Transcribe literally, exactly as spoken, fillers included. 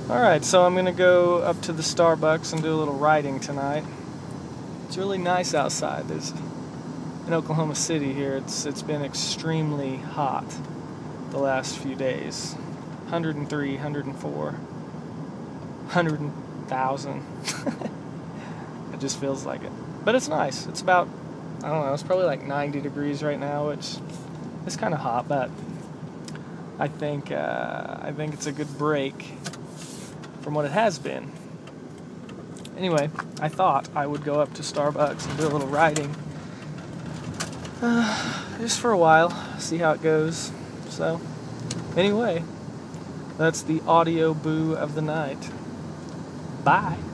Alright, so I'm gonna go up to the Starbucks and do a little riding tonight. It's really nice outside. There's in Oklahoma City here, it's it's been extremely hot the last few days. one hundred three, one hundred four, one hundred thousand. It just feels like it. But it's nice. It's about, I don't know, it's probably like ninety degrees right now, which is kind of hot, but I think uh, I think it's a good break from what it has been. Anyway, I thought I would go up to Starbucks and do a little riding. Uh, just for a while, see how it goes. So, anyway, that's the audio boo of the night. Bye.